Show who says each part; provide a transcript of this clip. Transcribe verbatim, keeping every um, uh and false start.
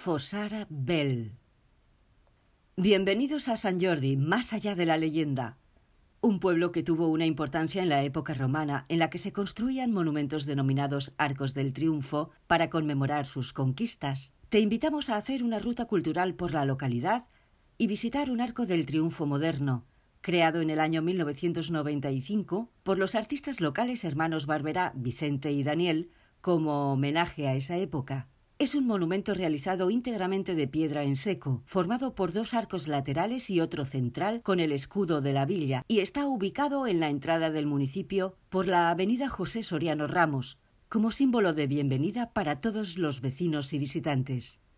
Speaker 1: Fosara Bell. Bienvenidos a Sant Jordi, más allá de la leyenda. Un pueblo que tuvo una importancia en la época romana, en la que se construían monumentos denominados Arcos del Triunfo para conmemorar sus conquistas. Te invitamos a hacer una ruta cultural por la localidad y visitar un Arco del Triunfo moderno, creado en el año mil novecientos noventa y cinco por los artistas locales hermanos Barberá, Vicente y Daniel, como homenaje a esa época. Es un monumento realizado íntegramente de piedra en seco, formado por dos arcos laterales y otro central con el escudo de la villa, y está ubicado en la entrada del municipio por la avenida José Soriano Ramos, como símbolo de bienvenida para todos los vecinos y visitantes.